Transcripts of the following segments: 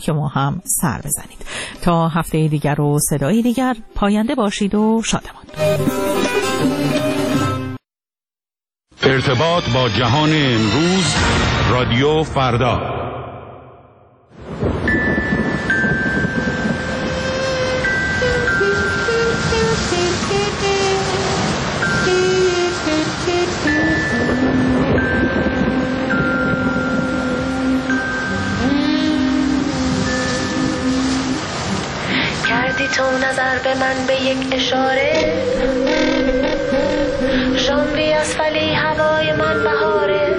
که ما هم سر بزنید. تا هفته دیگر و صدای دیگر، پاینده باشید و شادمان. ارتباط با جهان امروز، رادیو فردا. کردی تو نظر به من به یک اشاره، ژانویه است ولی هوای من بهاره،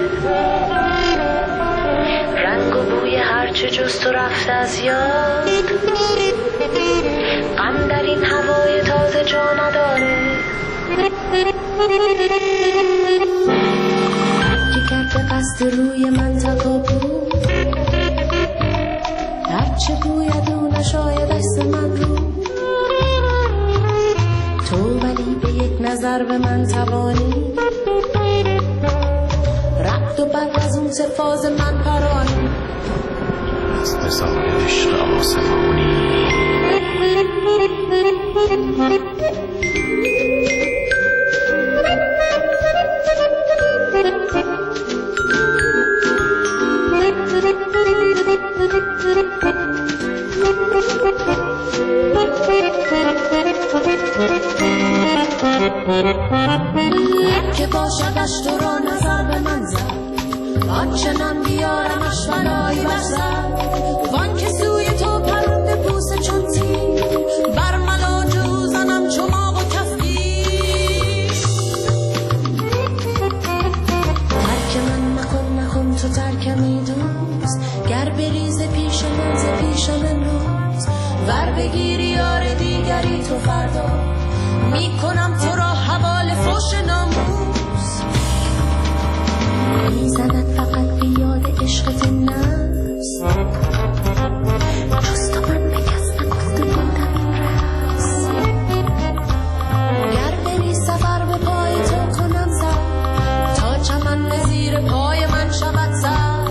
رنگ و بوی هرچه جز تو رفته از یاد، غم در این هوای تازه جا نداره. که کرده قصد روی من تکابو، هرچه بوید او نشاید دست من رو، تو ولی به یک نظر به من توانی، رعد و برق از اون سفاز من پرانی، از نظام عشق آسمانی. که باشدش تو را نظر به من زد، آنچنان بیارمش بلایی بر سر، وان که سوی تو پرنده بوسه چون تیر، بر ملاجو زنم چماق و کفگیر. ترک من نکن تو ترکمی دوست، گر بریز پیش من ز پیش من روز، ور بگیری یار دیگری تو فردا، میکنم تو را حواله فوش ناموس. میزند فقط بیاد عشقت نفس، جز تو من به کس نگفته بودم این رس، گر بری سفر به پای تو کنم سر، تا چمن به زیر پای من شود سبز.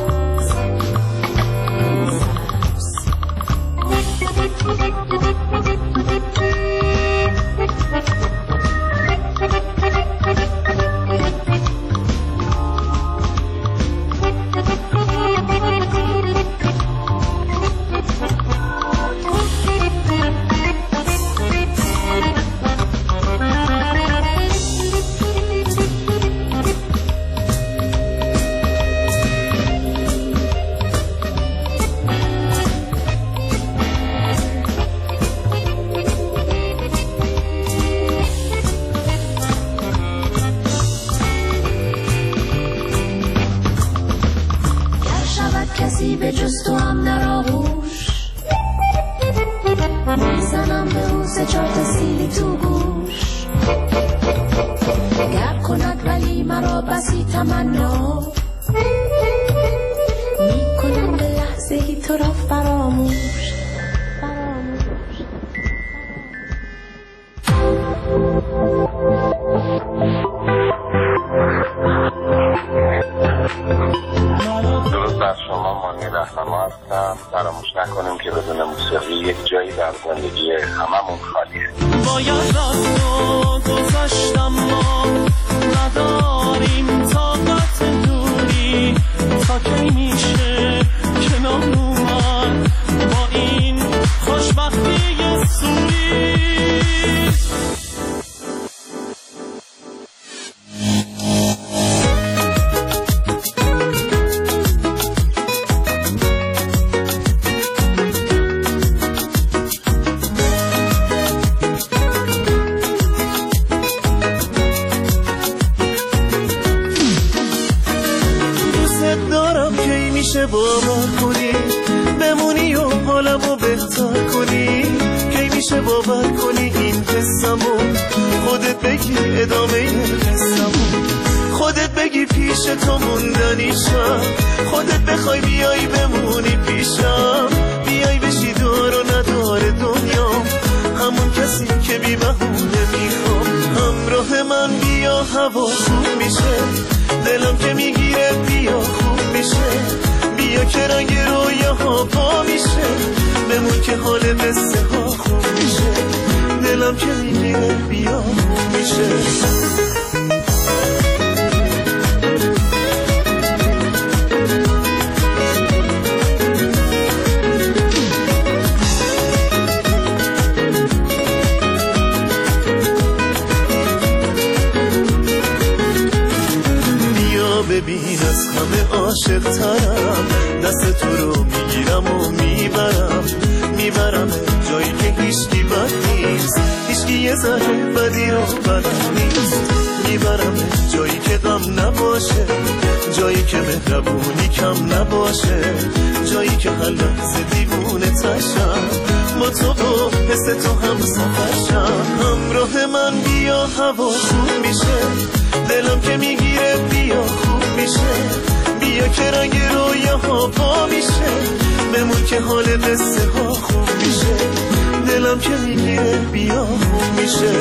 کسی به جز تو هم در آغوش، میزنم به اون سه چار تا سیلی تو گوش، گر کند ولی مرا بسی تمنا، میکنم به لحظه ای تو را فراموش. ما هستم. فراموش نکنیم که بدون موسیقی یک جایی در زندگی هممون خالیه. باید از تو گذشتم، ما نداریم طاقت دوری، تا کی میشه کنار اومد با این خوشبختی سوری. باور کنی بمونی و حالمو بهتر کنی، کی میشه باور کنی این قصه‌مو، خودت بگی ادامه قصه‌مو، خودت بگی پیش تو موندنیشم، خودت بخوای بیای بمونی پیشم، بیای بشی دار و ندار دنیا، همون کسی که بی بهونه میخوام، همراه من بیا هوا خوب میشه، دلم که میگیره بیا خوب میشه، بیا بیا که رنگ رویاها پا میشه، بمون که حال قصه ها خوب میشه، دلم که میگیره بیا خوب میشه. ببین از همه عاشق ترم، دست تو رو میگیرم و میبرم جایی که هیچکی بد نیست، هیچکی یه ذره بدی رو بلد نیست، میبرم جایی که غم نباشه، جایی که مهربونی کم نباشه، جایی که هر لحظه دیوونه تشم، با تو و حس تو هم سفرشم. همراه من بیا هوا خوب میشه، دلم که میگیره بیا خوب میشه، بیا که رنگ رویاها پا میشه، بمون که حال قصه ها خوب میشه، دلم که میگیره بیا خوب میشه.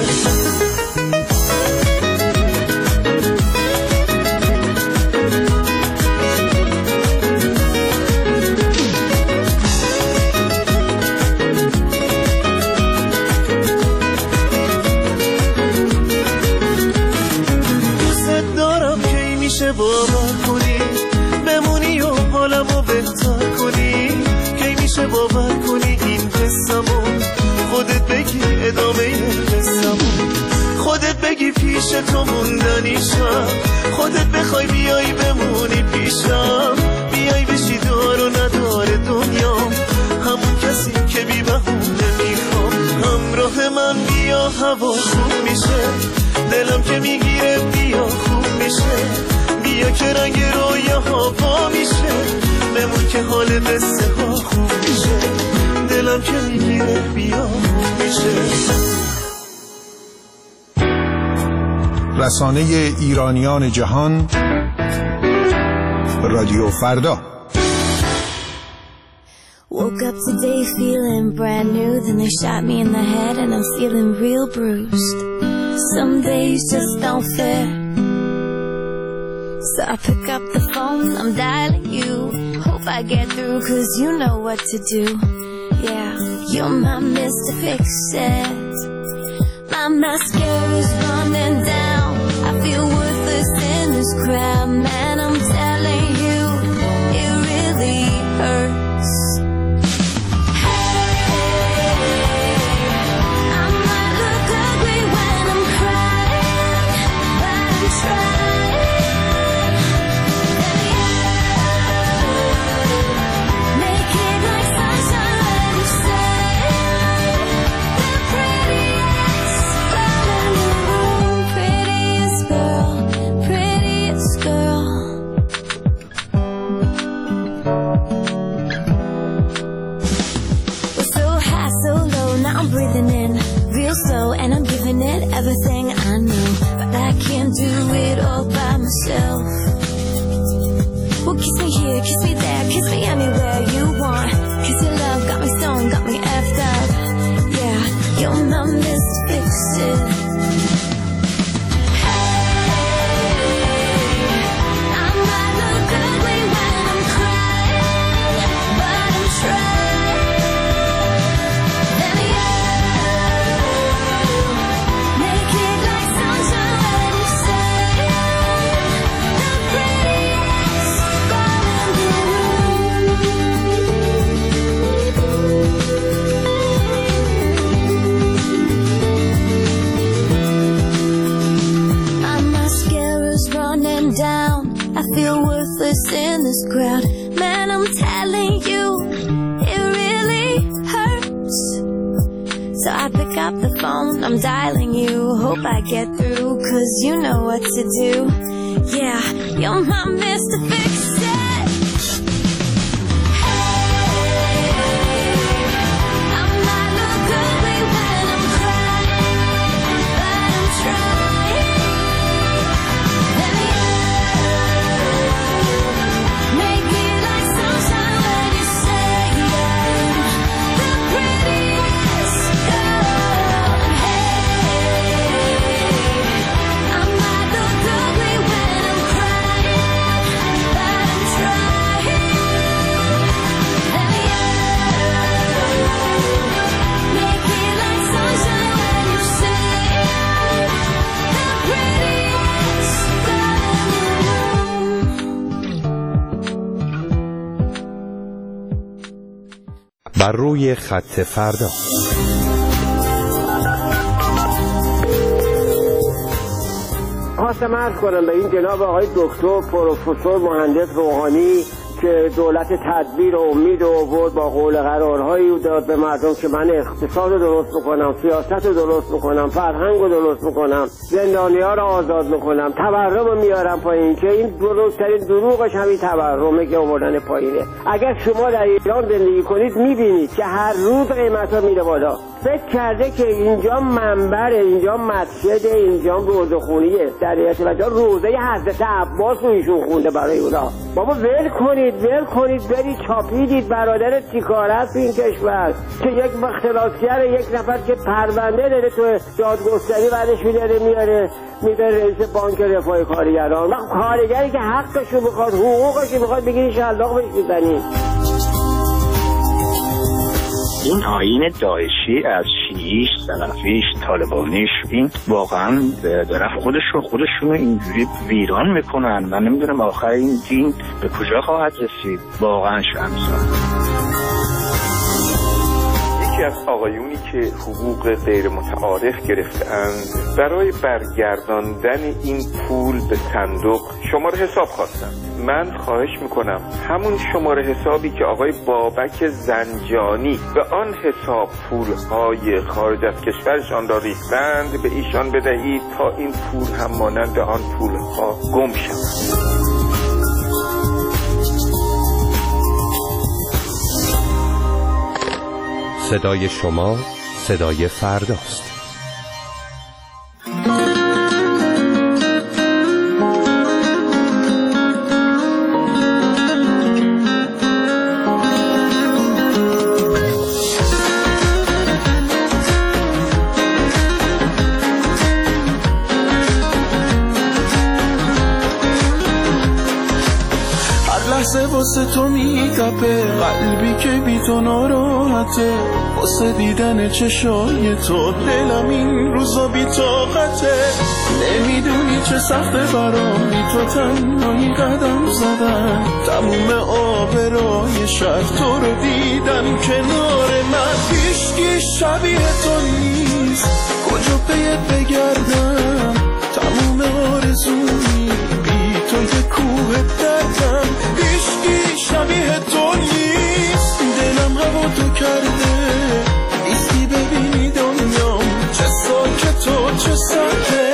باور کنی بمونی و حالمو بهتر کنی، کی میشه باور کنی این قصه‌مو، خودت بگی ادامه قصه‌مو، خودت بگی پیش تو موندنیشم، خودت بخوای بیای بمونی پیشم، بیای بشی دار و ندار دنیام، همون کسی که بی بهونه میخوام. همراه من بیا هوا خوب میشه، دلم که میگیره بیا خوب میشه، بیا که رنگ رویاها پا میشه، بمون که حال قصه ها خوب میشه، دلم که میگیره بیا خوب میشه. رسانه ایرانیان جهان، رادیو فردا. Woke up today feeling brand new, then they shot me in the head and I'm feeling real bruised. Some days just don't fit, so I pick up the phone, I'm dialing you, hope I get through cause you know what to do. Yeah, you're my Mr. Fix-It, my mascara's running down, I feel worthless in this crowd, man I'm telling you, it really hurts. And I'm giving it everything I know, but I can't do it all by myself. Well, kiss me here, kiss me there, kiss me anywhere you want. Kiss your love, got me stoned, got me effed up. Yeah, you're my Mr. Fix-It. In this crowd, man, I'm telling you, it really hurts. So I pick up the phone, I'm dialing you, hope I get through, cause you know what to do. Yeah, you're my Mr. Fix-It. بر روی خط فردا. خواستم عرض کنم به این جناب آقای دکتر پروفسور مهندس روحانی که دولت تدبیر و امید آورد با قول قرارهایی داد به مردم که من اقتصاد رو درست میکنم، سیاست رو درست میکنم، فرهنگ رو درست میکنم، زندانی‌ها رو آزاد میکنم، تورم رو میارم پایین، که این بزرگترین دروغش همین تورمه که آوردن پایینه. اگر شما در ایران زندگی کنید میبینید که هر روز قیمت‌ها میره بالا. فکر کرده که اینجا منبره، اینجا مسجد، اینجا روزخونیه. در حقیقت روزه حضرت عباس رو ایشون خونده برای اونا. بابا ول کنید برید چاپیدید برادر چیکاره است این کشور که یک اختلاسگر، یک نفر که پرونده داره تو دادگستری بعدش میده رئیس بانک رفاه کارگران. وقت کارگری که حقشو میخواد، حقوقشو میخواد، بگیری شلاق بهش میزنی. این آیین داعشی از شیعیش، سلفیش، طالبانیش، این واقعا دارن خودشون اینجوری ویران میکنن. من نمیدونم آخر این دین به کجا خواهد رسید. واقعا شرمسار. یکی از آقایونی که حقوق غیر متعارف گرفتند برای برگرداندن این پول به صندوق شماره حساب خواستند. من خواهش میکنم همون شماره حسابی که آقای بابک زنجانی به آن حساب پولهای خارج از کشورشان را ریختند به ایشان بدهید تا این پول هم مانند آن پولها گم شود. صدای شما صدای فرداست. واسه تو میتپه قلبی که بی تو ناراحته، واسه دیدن چشای تو دلم این روزا بی طاقته. نمیدونی چه سخته برام بی تو تنهایی قدم زدن، تموم آبرای شهر تو رو دیدن کنار من. هیچکی شبیه تو نیست، کجا پیت بگردم، تموم آرزومی بی تو یه کوه دردم. هیچکی شبیه تو نیست، دلم هوا تو کرده، نیستی ببینی دنیام چه ساکت و چه سرده.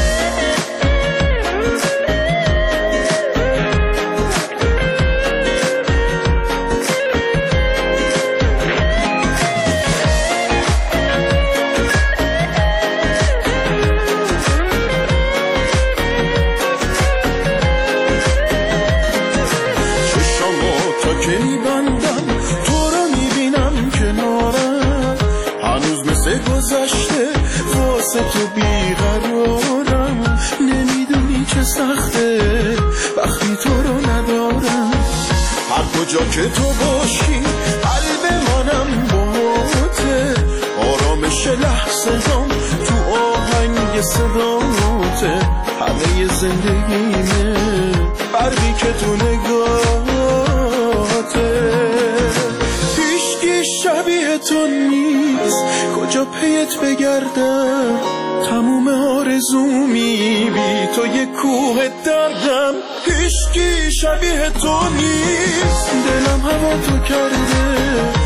تو بیقرارم، نمیدونی چه سخته وقتی تو رو ندارم. هر کجا که تو باشی قلب منم باهاته، آرامش لحظه هم تو آهنگ صداته. همه زندگیمه برقی که تو نگاهته. هیچکی شبیه تو نیست، کجا پیت بگردم، تموم آرزومی بی تو یه کوه دردم. هیچکی شبیه تو نیست، دلم هوا تو کرده،